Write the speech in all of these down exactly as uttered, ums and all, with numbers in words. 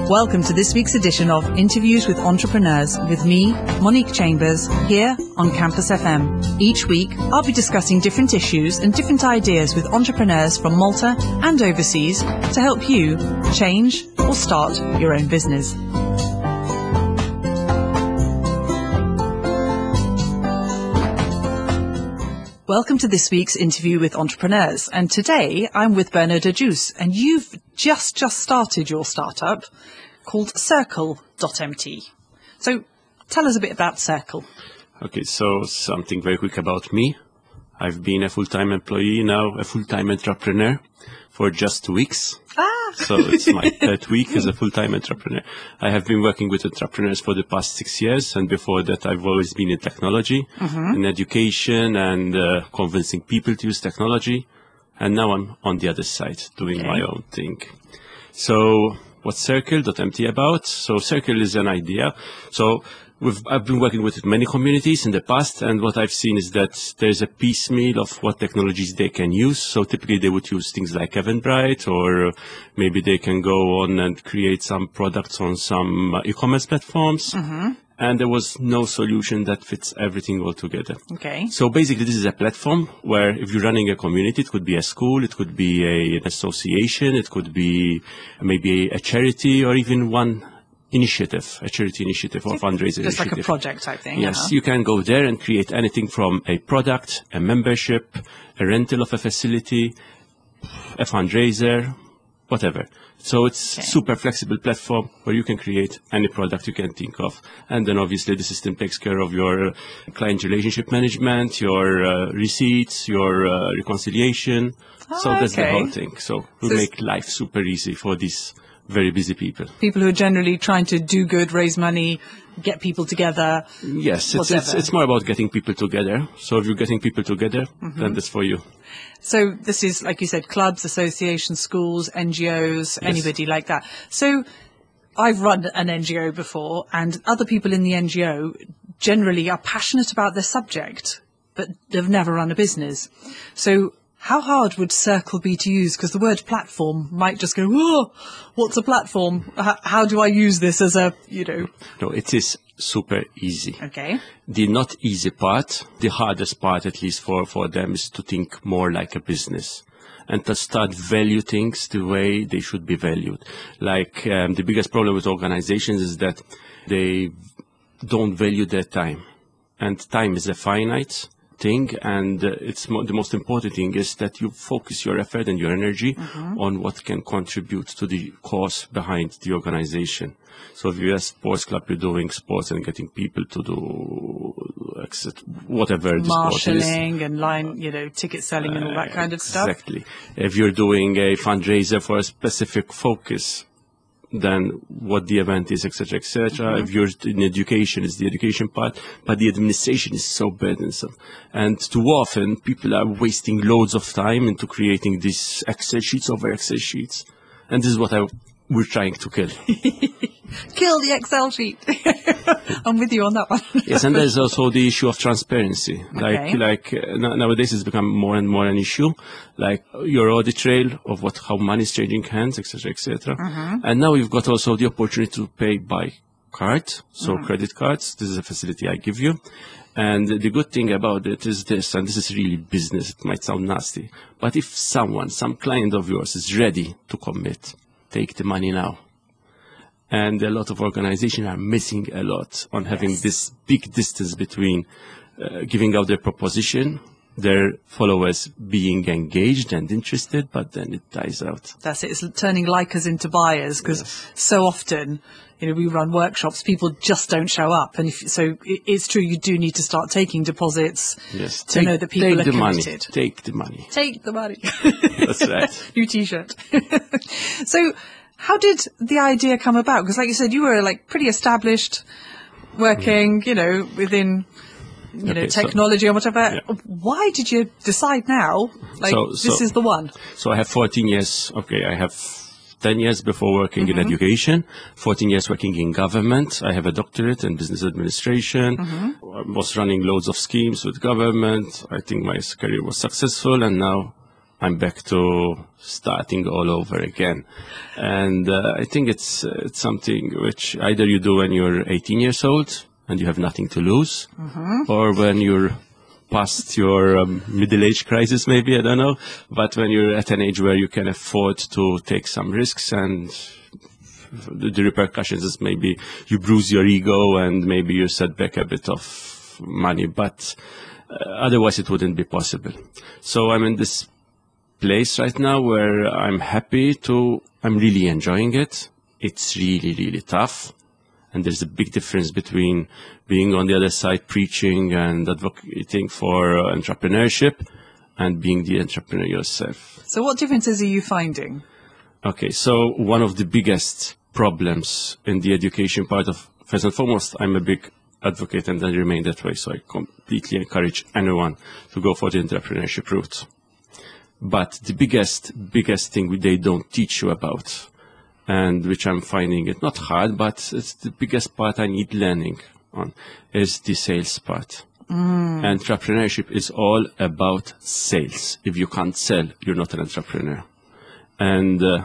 Welcome to this week's edition of Interviews with Entrepreneurs with me, Monique Chambers, here on Campus F M. Each week, I'll be discussing different issues and different ideas with entrepreneurs from Malta and overseas to help you change or start your own business. Welcome to this week's interview with entrepreneurs. And today I'm with Bernard Ajus, and you've just, just started your startup called Circle dot M T. So tell us a bit about Circle. Okay, so something very quick about me. I've been a full-time employee, now a full-time entrepreneur for just two weeks. Ah! So it's my third week as a full-time entrepreneur. I have been working with entrepreneurs for the past six years, and before that I've always been in technology, mm-hmm. in education, and uh, convincing people to use technology. And now I'm on the other side, doing okay. my own thing. So what's Circle dot M T about? So Circle is an idea. So We've, I've been working with many communities in the past, and what I've seen is that there's a piecemeal of what technologies they can use. So typically they would use things like Eventbrite, or maybe they can go on and create some products on some uh, e-commerce platforms. Mm-hmm. And there was no solution that fits everything all together. Okay. So basically this is a platform where if you're running a community, it could be a school, it could be a, an association, it could be maybe a charity, or even one initiative, a charity initiative or fundraising Just initiative. Just like a project type thing. Yes, uh-huh. You can go there and create anything from a product, a membership, a rental of a facility, a fundraiser, whatever. So it's okay. super flexible platform where you can create any product you can think of. And then obviously the system takes care of your client relationship management, your uh, receipts, your uh, reconciliation. Oh, so that's okay. the whole thing. So we so make life super easy for these very busy people. People who are generally trying to do good, raise money, get people together. Yes, it's, it's, it's more about getting people together. So if you're getting people together, mm-hmm. then that's for you. So this is, like you said, clubs, associations, schools, N G Os, yes. anybody like that. So I've run an N G O before, and other people in the N G O generally are passionate about their subject, but they've never run a business. So how hard would Circle be to use? Because the word platform might just go, oh, what's a platform? How, how do I use this as a, you know? No, it is super easy. Okay. The not easy part, the hardest part, at least for, for them, is to think more like a business and to start value things the way they should be valued. Like um, the biggest problem with organizations is that they don't value their time. And time is a finite thing, and uh, it's mo- the most important thing is that you focus your effort and your energy mm-hmm. on what can contribute to the cause behind the organization. So if you're a sports club, you're doing sports and getting people to do exit, whatever the sport is. Marshalling and line, you know, ticket selling and all that kind of stuff. Exactly. If you're doing a fundraiser for a specific focus, then what the event is, et cetera, et cetera. Mm-hmm. If you're in education, it's the education part, but the administration is so burdensome. And too often, people are wasting loads of time into creating these Excel sheets over Excel sheets. And this is what I, we're trying to kill. Kill the Excel sheet. I'm with you on that one. Yes, and there's also the issue of transparency. Like, okay. like uh, nowadays it's become more and more an issue. Like your audit trail of what, how money is changing hands, et cetera, et cetera. Mm-hmm. And now you've got also the opportunity to pay by card, so mm-hmm. credit cards. This is a facility I give you. And the good thing about it is this, and this is really business. It might sound nasty, but if someone, some client of yours is ready to commit, take the money now. And a lot of organizations are missing a lot on having yes. this big distance between uh, giving out their proposition, their followers being engaged and interested, but then it dies out. That's it. It's turning likers into buyers, because yes. so often, you know, we run workshops, people just don't show up. And if, so it, it's true, you do need to start taking deposits yes. to take, know that people take are the committed. Money. Take the money. Take the money. That's right. New T-shirt. So how did the idea come about? Because like you said, you were like pretty established, working, mm. you know, within, you okay, know, technology so, or whatever. Yeah. Why did you decide now, like, so, so, this is the one? So I have fourteen years, okay, I have ten years before working mm-hmm. in education, fourteen years working in government. I have a doctorate in business administration. Mm-hmm. I was running loads of schemes with government. I think my career was successful, and now I'm back to starting all over again. And uh, I think it's, uh, it's something which either you do when you're eighteen years old and you have nothing to lose, mm-hmm. or when you're past your um, middle-age crisis, maybe, I don't know, but when you're at an age where you can afford to take some risks, and the, the repercussions is maybe you bruise your ego and maybe you set back a bit of money, but uh, otherwise it wouldn't be possible. So I'm in this place right now where I'm happy to, I'm really enjoying it. It's really, really tough. And there's a big difference between being on the other side preaching and advocating for uh, entrepreneurship and being the entrepreneur yourself. So what differences are you finding? Okay, so one of the biggest problems in the education part of, first and foremost, I'm a big advocate and I remain that way. So I completely encourage anyone to go for the entrepreneurship route. But the biggest, biggest thing they don't teach you about, and which I'm finding it not hard, but it's the biggest part I need learning on, is the sales part. Mm. Entrepreneurship is all about sales. If you can't sell, you're not an entrepreneur. And uh,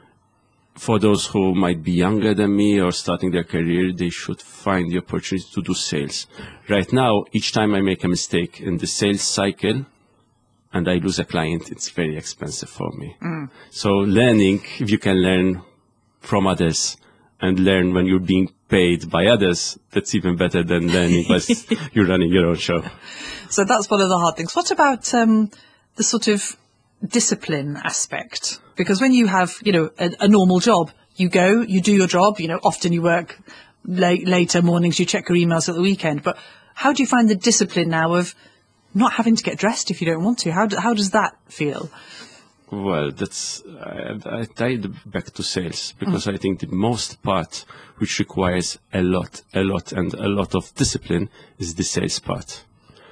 for those who might be younger than me or starting their career, they should find the opportunity to do sales. Right now, each time I make a mistake in the sales cycle and I lose a client, it's very expensive for me. Mm. So learning, if you can learn from others and learn when you're being paid by others, that's even better than learning as you're running your own show. So that's one of the hard things. What about um, the sort of discipline aspect? Because when you have, you know, a, a normal job, you go, you do your job, you know, often you work late, later mornings, you check your emails at the weekend. But how do you find the discipline now of not having to get dressed if you don't want to? How, do, how does that feel? Well, that's, I, I tied back to sales because mm. I think the most part which requires a lot, a lot and a lot of discipline is the sales part.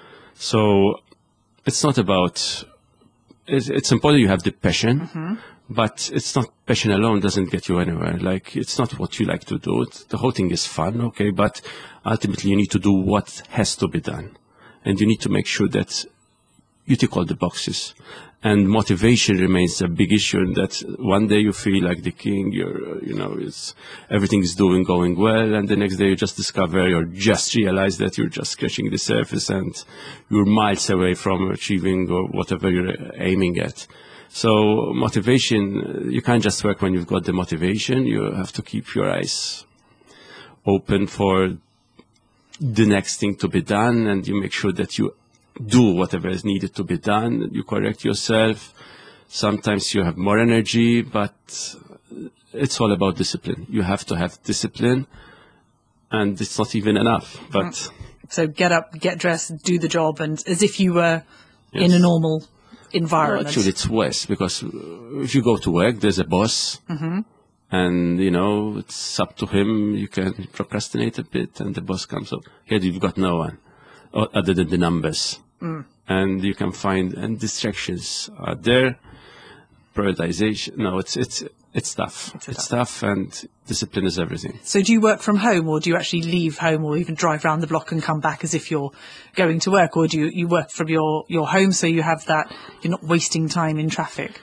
So it's not about, it's, it's important you have the passion, mm-hmm. but it's not passion alone doesn't get you anywhere. Like, it's not what you like to do. It's, the whole thing is fun, okay, but ultimately you need to do what has to be done. And you need to make sure that you tick all the boxes. And motivation remains a big issue, in that one day you feel like the king, you're, you know, it's, everything is doing, going well, and the next day you just discover, or just realize that you're just scratching the surface and you're miles away from achieving or whatever you're aiming at. So motivation, you can't just work when you've got the motivation. You have to keep your eyes open for the next thing to be done, and you make sure that you do whatever is needed to be done. You correct yourself. Sometimes you have more energy, but it's all about discipline. You have to have discipline, and it's not even enough. But so get up, get dressed, do the job, and as if you were yes. in a normal environment. No, actually, it's worse, because if you go to work, there's a boss. Mm-hmm. And, you know, it's up to him. You can procrastinate a bit, and the boss comes up. Here, you've got no one other than the numbers. Mm. And you can find, and distractions are there. Prioritization. No, it's, it's, it's tough. It's, it's tough, and discipline is everything. So do you work from home, or do you actually leave home, or even drive around the block and come back as if you're going to work? Or do you, you work from your, your home, so you have that, you're not wasting time in traffic?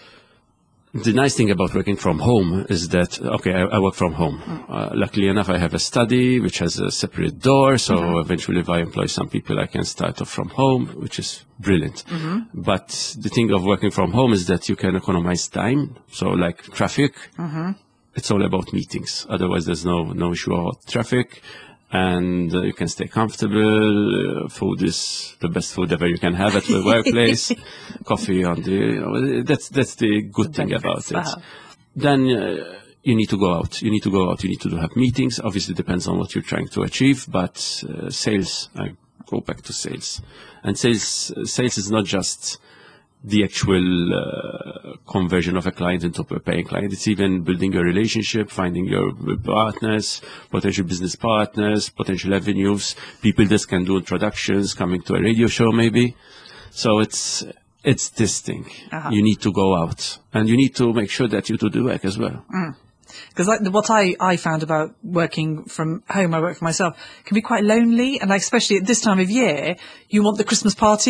The nice thing about working from home is that, okay, I, I work from home. Mm. Uh, luckily enough, I have a study which has a separate door, so mm-hmm. eventually if I employ some people, I can start off from home, which is brilliant. Mm-hmm. But the thing of working from home is that you can economize time. So like traffic, mm-hmm. it's all about meetings. Otherwise, there's no, no issue about traffic. And uh, you can stay comfortable. Uh, food is the best food ever you can have at the workplace. Coffee on the, you know, that's, that's the good the thing about it. Wow. Then uh, you need to go out. You need to go out. You need to have meetings. Obviously, it depends on what you're trying to achieve, but uh, sales, I go back to sales. And sales, uh, sales is not just the actual uh, conversion of a client into a paying client. It's even building a relationship, finding your partners, potential business partners, potential avenues, people that can do introductions, coming to a radio show maybe. So it's it's this thing. Uh-huh. You need to go out, and you need to make sure that you do the work as well. Because mm. like, what I, I found about working from home, I work for myself, can be quite lonely, and like, especially at this time of year, you want the Christmas party.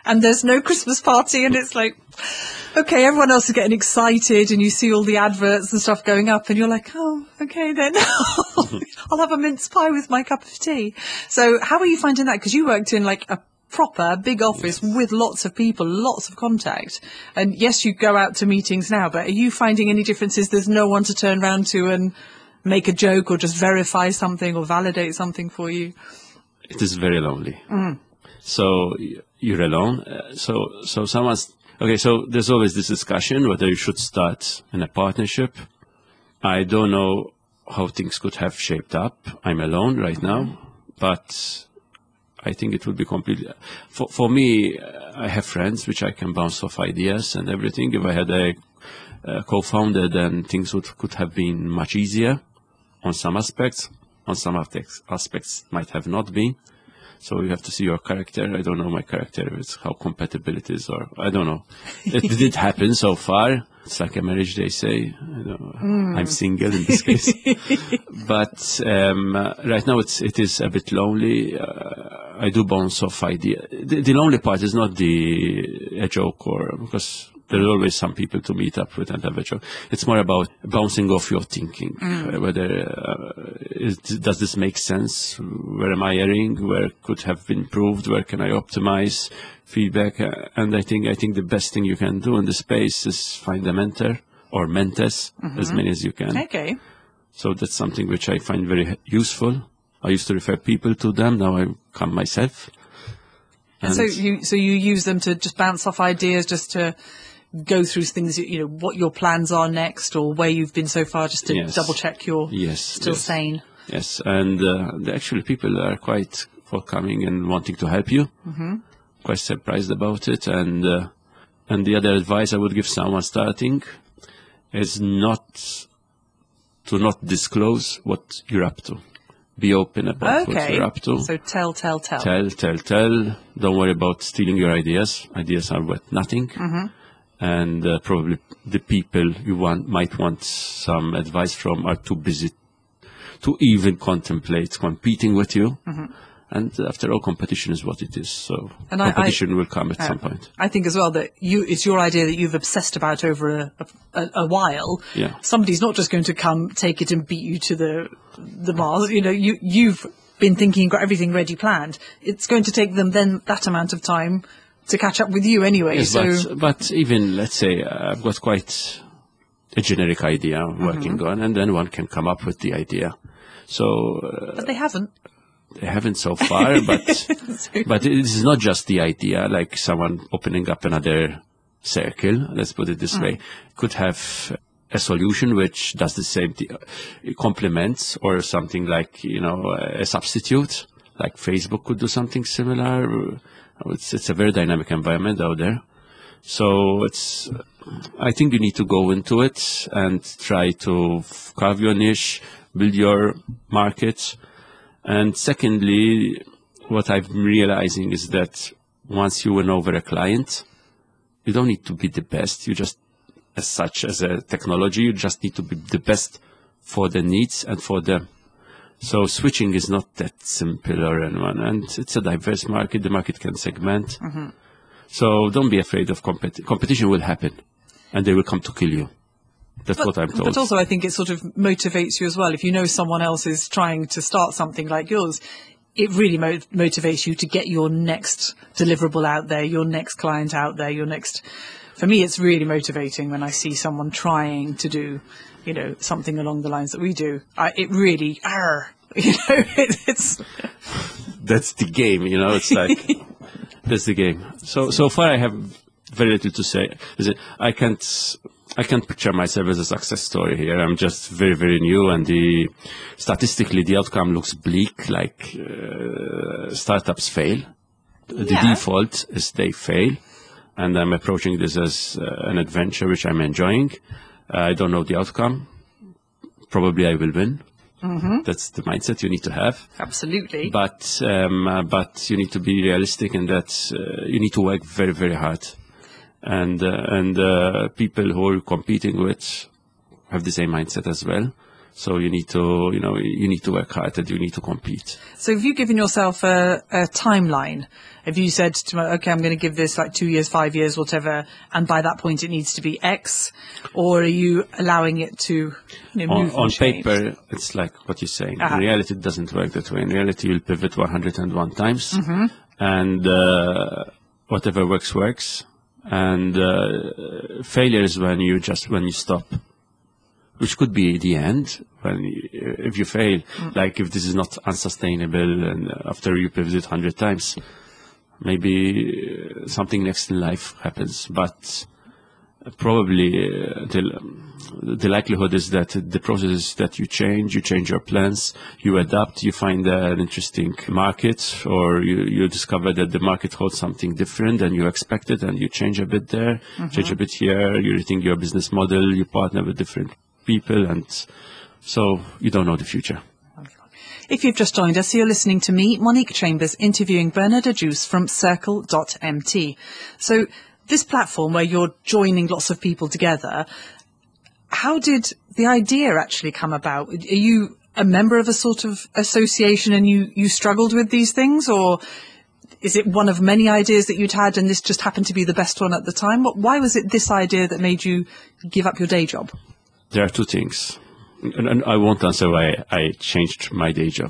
and there's no Christmas party, and it's like, okay, everyone else is getting excited, and you see all the adverts and stuff going up, and you're like, oh, okay then, I'll have a mince pie with my cup of tea. So how are you finding that? Because you worked in like a proper big office yes. with lots of people, lots of contact. And yes, you go out to meetings now, but are you finding any differences? There's no one to turn around to and make a joke or just verify something or validate something for you? It is very lonely. Mm. So you're alone. Uh, so, so someone's, okay, so there's always this discussion whether you should start in a partnership. I don't know how things could have shaped up. I'm alone right now, but I think it would be completely, for, for me, I have friends which I can bounce off ideas and everything. If I had a, a co-founder, then things would, could have been much easier on some aspects. On some aspects might have not been. So you have to see your character. I don't know my character, it's how compatible it is, or I don't know. It did happen so far. It's like a marriage, they say. I don't know. Mm. I'm single in this case. But um, uh, right now it's, it is a bit lonely. Uh, I do bounce off idea. The, the lonely part is not the a joke, or because there are always some people to meet up with and have a joke. It's more about bouncing off your thinking. Mm. Whether uh, is, does this make sense? Where am I erring? Where could have been improved? Where can I optimize? Feedback. Uh, and I think I think the best thing you can do in the space is find a mentor or mentors, mm-hmm. as many as you can. Okay. So that's something which I find very useful. I used to refer people to them. Now I come myself. And, and so you so you use them to just bounce off ideas, just to go through things, you know, what your plans are next or where you've been so far, just to yes. double check you're yes, still yes. sane. Yes, and uh, actually people are quite forthcoming and wanting to help you. Mm-hmm. Quite surprised about it. And uh, and the other advice I would give someone starting is not to not disclose what you're up to. Be open about okay. what you're up to. So tell, tell, tell. Tell, tell, tell. Don't worry about stealing your ideas. Ideas are worth nothing. Mm-hmm. And uh, probably the people you want might want some advice from are too busy to even contemplate competing with you. Mm-hmm. And after all, competition is what it is. So and competition I, I, will come at uh, some point. I think as well that you, it's your idea that you've obsessed about over a, a, a while. Yeah. Somebody's not just going to come, take it and beat you to the the Mars. You know, you, you've been thinking, got everything ready, planned. It's going to take them then that amount of time to catch up with you anyway. Yes, so. but, but even, let's say, uh, I've got quite a generic idea I'm working mm-hmm. on, and then one can come up with the idea. So. Uh, but they haven't. They haven't so far, but but this is not just the idea, like someone opening up another circle, let's put it this mm. way, could have a solution which does the same thing, complements or something like, you know, a substitute, like Facebook could do something similar. It's, it's a very dynamic environment out there. So it's, I think you need to go into it and try to carve your niche, build your market. And secondly, what I'm realizing is that once you win over a client, you don't need to be the best. You just, as such as a technology, you just need to be the best for the needs and for them. So switching is not that simple or anyone. And it's a diverse market. The market can segment. Mm-hmm. So don't be afraid of competition. Competition will happen and they will come to kill you. That's but, what I'm told. But also I think it sort of motivates you as well. If you know someone else is trying to start something like yours, it really mo- motivates you to get your next deliverable out there, your next client out there, your next... For me, it's really motivating when I see someone trying to do, you know, something along the lines that we do. I, it really... Arr, you know, it, it's... That's the game, you know, it's like... That's the game. So, so far I have very little to say. I can't... I can't picture myself as a success story here. I'm just very, very new, and the statistically the outcome looks bleak. Like uh, startups fail. The yeah. default is they fail, and I'm approaching this as uh, an adventure which I'm enjoying. Uh, I don't know the outcome. Probably I will win. Mm-hmm. That's the mindset you need to have. Absolutely. But um, uh, but you need to be realistic in that uh, you need to work very, very hard. And uh, and uh, people who are competing with have the same mindset as well. So you need to, you know, you need to work hard and you need to compete. So have you given yourself a, a timeline? Have you said, to, okay, I'm going to give this like two years, five years, whatever, and by that point it needs to be X? Or are you allowing it to, you know, move On, on and change? paper, it's like what you're saying. Uh-huh. In reality, it doesn't work that way. In reality, you'll pivot one hundred and one times, Mm-hmm. and uh, whatever works, works. And uh, failure is when you just, when you stop, which could be the end. When you, if you fail, mm. like if this is not unsustainable, and after you pivot one hundred times, maybe something next in life happens. But probably uh, the, the likelihood is that the process is that you change, you change your plans, you adapt, you find an interesting market, or you, you discover that the market holds something different than you expected, and you change a bit there, mm-hmm. change a bit here, you rethink your business model, you partner with different people, and so you don't know the future. If you've just joined us, you're listening to me, Monique Chambers, interviewing Bernard Ajus from Circle dot M T. So this platform where you're joining lots of people together, how did the idea actually come about? Are you a member of a sort of association and you, you struggled with these things, or is it one of many ideas that you'd had and this just happened to be the best one at the time? Why was it this idea that made you give up your day job? There are two things. And, and I won't answer why I changed my day job.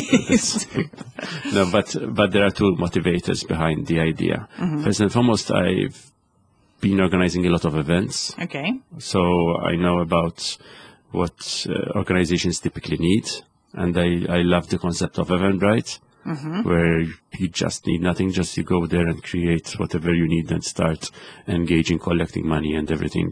No, but but there are two motivators behind the idea. Mm-hmm. First and foremost, I've been organizing a lot of events. Okay. So I know about what uh, organizations typically need, and I, I love the concept of Eventbrite, mm-hmm. where you just need nothing, just you go there and create whatever you need and start engaging, collecting money and everything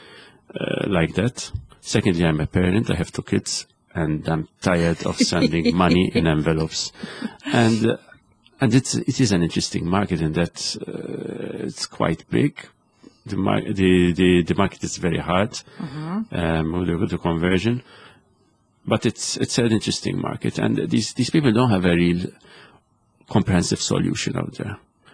uh, like that. Secondly, I'm a parent. I have two kids, and I'm tired of sending money in envelopes. And uh, and it's it is an interesting market in that uh, it's quite big. The, mar- the the the market is very hard, mm-hmm. um, with the, with the conversion, but it's it's an interesting market, and these these people don't have a real comprehensive solution out there.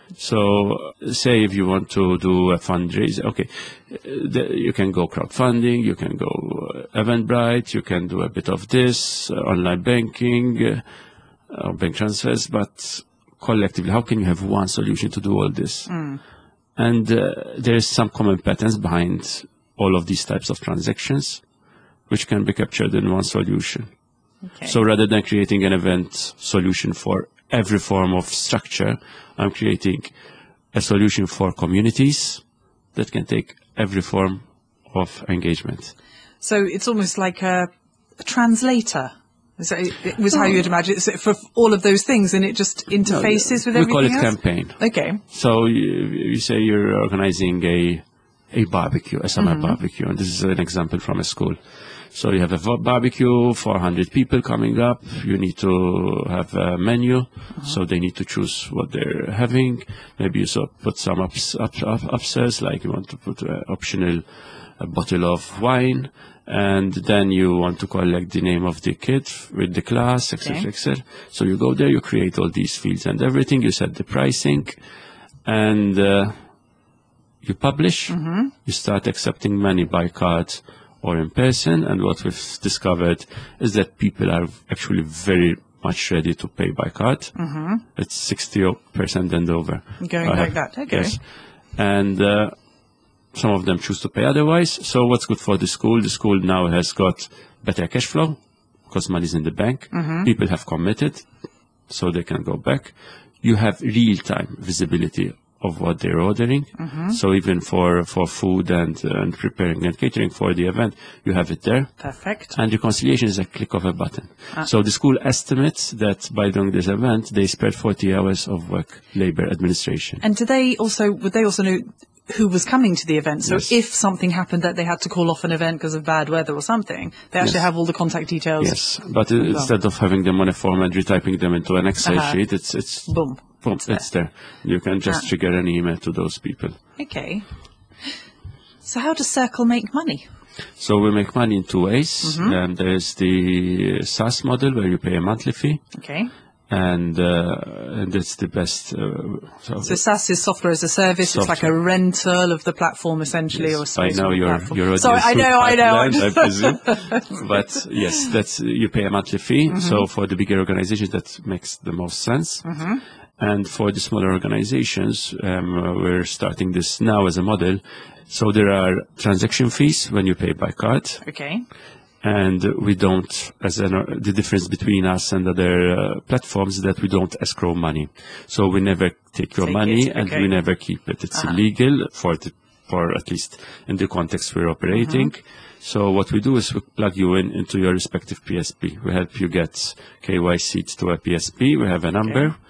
So, say if you want to do a fundraiser, okay, the, you can go crowdfunding, you can go uh, Eventbrite, you can do a bit of this, uh, online banking, uh, bank transfers, but collectively, how can you have one solution to do all this? Mm. And uh, there is some common patterns behind all of these types of transactions, which can be captured in one solution. Okay. So rather than creating an event solution for every form of structure, I'm creating a solution for communities that can take every form of engagement. So it's almost like a, a translator. So it was how you'd imagine it for all of those things, and it just interfaces no, with everything else? We call it else? campaign. Okay. So you, you say you're organizing a a barbecue, a summer mm-hmm. barbecue, and this is an example from a school. So you have a barbecue, four hundred people coming up. You need to have a menu, uh-huh. so they need to choose what they're having. Maybe you so put some ups, up, up, upsells, like you want to put an optional a bottle of wine, and then you want to collect the name of the kid with the class, et cetera, okay. et cetera. So you go there, you create all these fields and everything. You set the pricing, and uh, you publish. Mm-hmm. You start accepting money by card or in person, and what we've discovered is that people are actually very much ready to pay by card. Mm-hmm. It's sixty percent and over. Going I like have, that, okay. Yes. And uh, some of them choose to pay otherwise. So what's good for the school? The school now has got better cash flow because money's in the bank. Mm-hmm. People have committed, so they can go back. You have real-time visibility of what they're ordering. Mm-hmm. So even for, for food and, uh, and preparing and catering for the event, you have it there. Perfect. And reconciliation is a click of a button. Ah. So the school estimates that by doing this event, they spared forty hours of work, labor, administration. And do they also, would they also know who was coming to the event? So yes. if something happened that they had to call off an event because of bad weather or something, they actually yes. have all the contact details. Yes, but uh, instead of having them on a form and retyping them into an Excel uh-huh. sheet, it's, it's boom. Boom, it's, it's there. there. You can just ah. trigger an email to those people. Okay. So how does Circle make money? So we make money in two ways. Mm-hmm. Um, there's the SaaS model where you pay a monthly fee. Okay. And, uh, and that's the best. Uh, so So SaaS is software as a service. Software. It's like a rental of the platform, essentially, yes, or I space know on the your platform. your Sorry, I audience know, I know. pipeline, I presume. But yes, that's you pay a monthly fee. Mm-hmm. So for the bigger organizations, that makes the most sense. Mm-hmm. And for the smaller organizations, um, uh, we're starting this now as a model. So there are transaction fees when you pay by card. Okay. And we don't, as an, uh, the difference between us and other uh, platforms is that we don't escrow money. So we never take your Take money it, and okay. we never keep it. It's Uh-huh. illegal for the, for at least in the context we're operating. Mm-hmm. So what we do is we plug you in into your respective P S P. We help you get K Y C to a P S P. We have a number. Okay.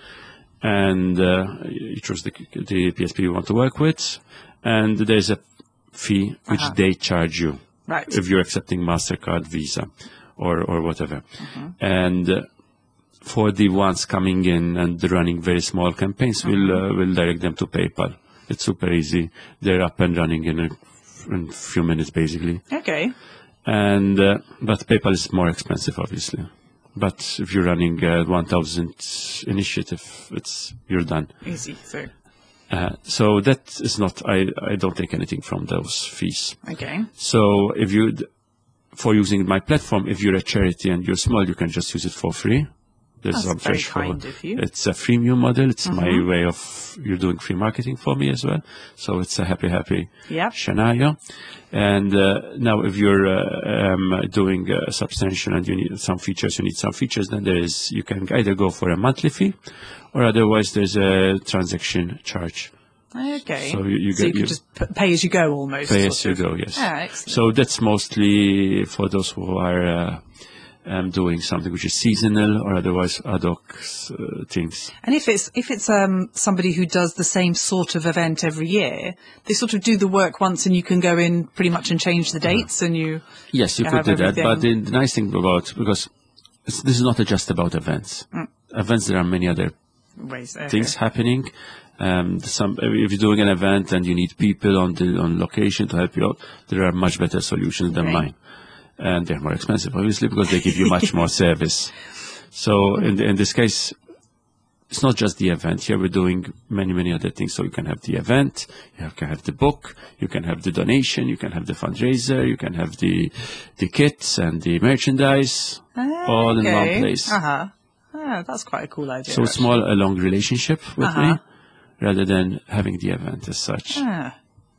And uh, you choose the, the P S P you want to work with. And there's a fee which Uh-huh. they charge you. Right. If you're accepting MasterCard, Visa, or, or whatever. Mm-hmm. And uh, for the ones coming in and running very small campaigns, Mm-hmm. we'll, uh, we'll direct them to PayPal. It's super easy. They're up and running in a, in a few minutes, basically. Okay. And, uh, but PayPal is more expensive, obviously. But if you're running a one thousand initiative, it's, you're done. Easy. So, Uh, so that is not, I, I don't take anything from those fees. okay. So if you, for using my platform, if you're a charity and you're small, you can just use it for free. There's That's some very threshold. kind of you. It's a freemium model. It's Mm-hmm. my way of, you're doing free marketing for me as well. So it's a happy, happy Yep. scenario. And uh, now if you're uh, um, doing a substantial and you need some features, you need some features, then there is, you can either go for a monthly fee or otherwise there's a transaction charge. Okay. So you- you so get- you can you- just p- pay as you go almost. Pay as sort you of. go, yes. Ah, excellent. So that's mostly for those who are uh, um, doing something which is seasonal or otherwise ad hoc uh, things. And if it's if it's um somebody who does the same sort of event every year, they sort of do the work once, and you can go in pretty much and change the dates, and you Yes, you You could have do that. But the, everything. the nice thing about, because it's, this is not just about events. Mm. Events, there are many other ways okay. things happening. Um, some, if you're doing an event and you need people on the on location to help you out, there are much better solutions than Okay. mine, and they're more expensive, obviously, because they give you much more service. So in the, in this case, it's not just the event. Here we're doing many many other things. So you can have the event, you can have the book, you can have the donation, you can have the fundraiser, you can have the the kits and the merchandise, Ah, all in one okay. place. Uh-huh. Ah, that's quite a cool idea. So it's more a long relationship with Uh-huh. me rather than having the event as such. Ah,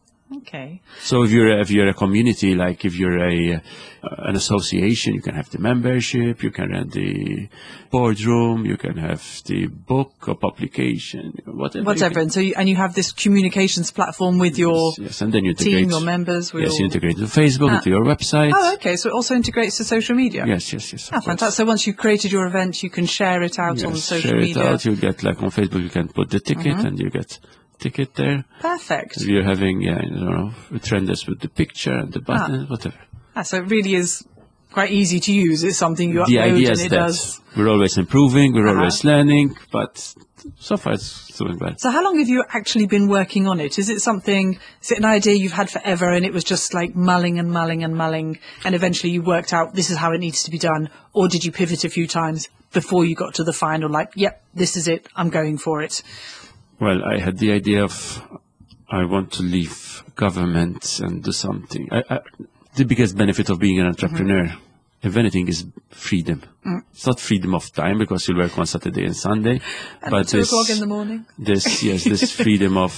okay. So if you're if you're a community, like if you're a uh, an association, you can have the membership, you can rent the boardroom, you can have the book or publication, whatever. you Whatever. can- And so you, and you have this communications platform with your yes, yes, and then you integrate team, your members. With Yes, all... you integrate to Facebook, Ah. into your website. Oh, okay. So it also integrates to social media. Yes, yes, yes. of Ah, course. fantastic. So once you've created your event, you can share it out on Yes, social share media. Mm-hmm. it out. You get like on Facebook, you can put the ticket, and you get ticket there. Perfect. If you're having, yeah, I don't know, trenders with the picture and the button, whatever. Ah, so it really is quite easy to use. It's something you The upload idea and is it that does. we're always improving, we're Uh-huh. always learning, but so far it's doing well. So how long have you actually been working on it? Is it something, is it an idea you've had forever and it was just like mulling and mulling and mulling and eventually you worked out this is how it needs to be done? Or did you pivot a few times before you got to the final, like, yep, this is it, I'm going for it? Well, I had the idea of I want to leave government and do something. I, I, the biggest benefit of being an entrepreneur, Mm-hmm. if anything, is freedom. Mm. It's not freedom of time because you work on Saturday and Sunday, At but two this, o'clock in the morning? this, yes, this freedom of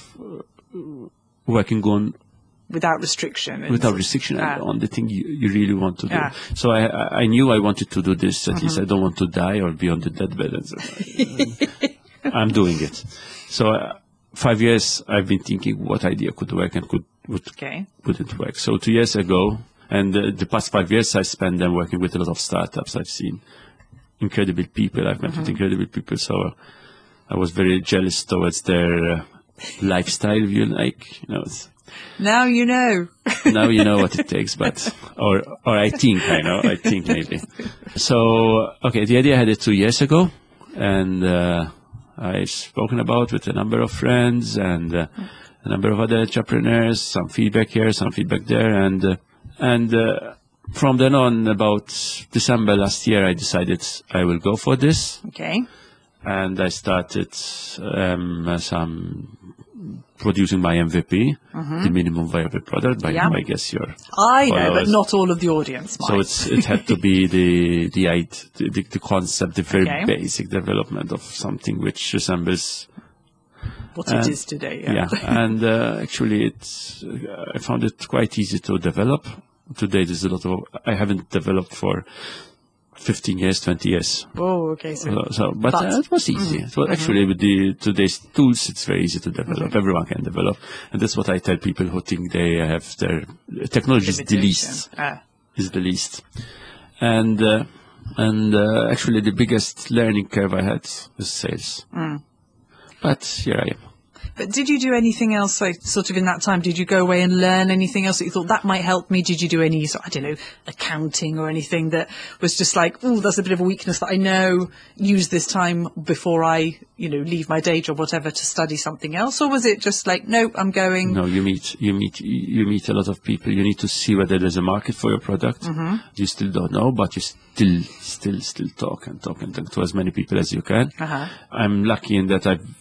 uh, working on Without restriction. and- without restriction Ah. on the thing you, you really want to do. Yeah. So I, I- I knew I wanted to do this. At Mm-hmm. least I don't want to die or be on the deathbed. And so, I'm doing it. So uh, five years I've been thinking what idea could work and could would, Okay. wouldn't work. So two years ago, and uh, the past five years I spent them working with a lot of startups. I've seen incredible people. I've met Mm-hmm. with incredible people. So I was very jealous towards their uh, lifestyle, if you like. You know, it's, Now you know. now you know what it takes, but or or I think I know. I think maybe. So okay, the idea I had it two years ago, and uh, I've spoken about with a number of friends and uh, a number of other entrepreneurs. Some feedback here, some feedback there, and uh, and uh, from then on, about December last year, I decided I will go for this. Okay. And I started um, some producing my M V P, mm-hmm. the minimum viable product. By yeah. now, I guess you're. I know, but not all of the audience might. So it's it had to be the the the, the concept, the very okay. basic development of something which resembles what it is today. Yeah, yeah. and uh, actually, it's uh, I found it quite easy to develop. Today, there's a lot of I haven't developed for fifteen years, twenty years. Oh, okay. So, so, so but, but uh, it was easy. Mm-hmm. So actually, with the today's tools, it's very easy to develop. Mm-hmm. Everyone can develop, and that's what I tell people who think they have their technology is the least. Ah. Is the least, and uh, and uh, actually, the biggest learning curve I had was sales. Mm. But here I am. But did you do anything else, like, sort of in that time? Did you go away and learn anything else that you thought that might help me? Did you do any, I don't know, accounting or anything that was just like, oh, that's a bit of a weakness that I know, use this time before I, you know, leave my day job, whatever, to study something else? Or was it just like, nope, I'm going? No, you meet, you meet, you meet a lot of people. You need to see whether there's a market for your product. Mm-hmm. You still don't know, but you still, still, still talk and talk and talk to as many people as you can. Uh-huh. I'm lucky in that I've,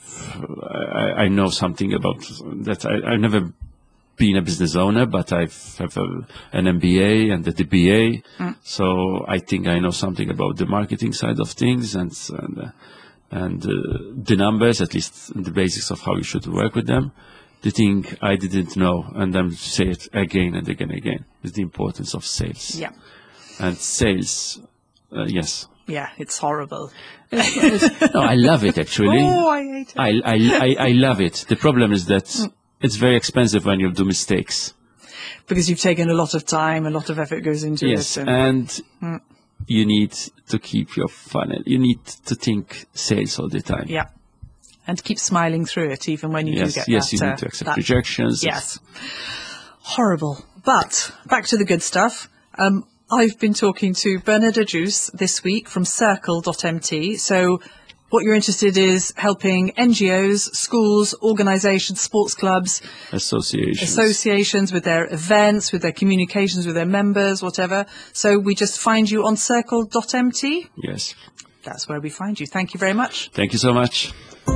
I, I know something about that. I, I've never been a business owner, but I've have a, an M B A and a D B A. Mm. So I think I know something about the marketing side of things and and, uh, and uh, the numbers, at least the basics of how you should work with them. The thing I didn't know, and I'm say it again and again and again, is the importance of sales. Yeah. And sales, uh, yes. Yeah, it's horrible. No, I love it actually. Oh, I hate it. I, I, I, I love it. The problem is that mm. it's very expensive when you do mistakes. Because you've taken a lot of time, a lot of effort goes into yes, it. Yes, and, and mm. you need to keep your funnel. You need to think sales all the time. Yeah. And keep smiling through it, even when you yes, do get yes, that. Yes, you uh, need to accept that, rejections. Yes. Horrible. But back to the good stuff. Um, I've been talking to Bernard Ajus this week from Circle dot M T. So what you're interested in is helping N G Os, schools, organisations, sports clubs, associations. associations with their events, with their communications with their members, whatever. So we just find you on Circle dot M T? Yes. That's where we find you. Thank you very much. Thank you so much.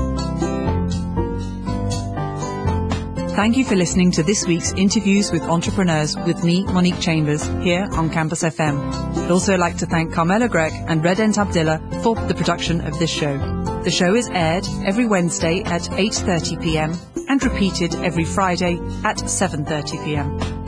Thank you for listening to this week's Interviews with Entrepreneurs with me, Monique Chambers, here on Campus F M. I'd also like to thank Carmela Grech and Redent Abdillah for the production of this show. The show is aired every Wednesday at eight thirty p m and repeated every Friday at seven thirty p m